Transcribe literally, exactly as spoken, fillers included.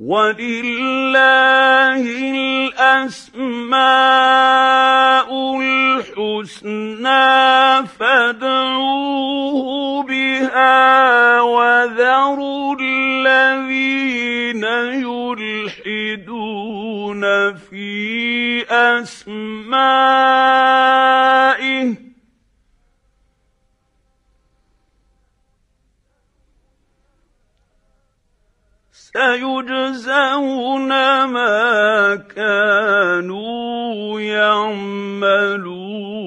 وَلِلَّهِ الْأَسْمَاءُ الْحُسْنَىٰ فَادْعُوهُ بِهَا وَذَرُوا الَّذِينَ يُلْحِدُونَ فِي أَسْمَائِهِ ۚ سَيُجْزَوْنَ مَا كَانُوا يَعْمَلُونَ.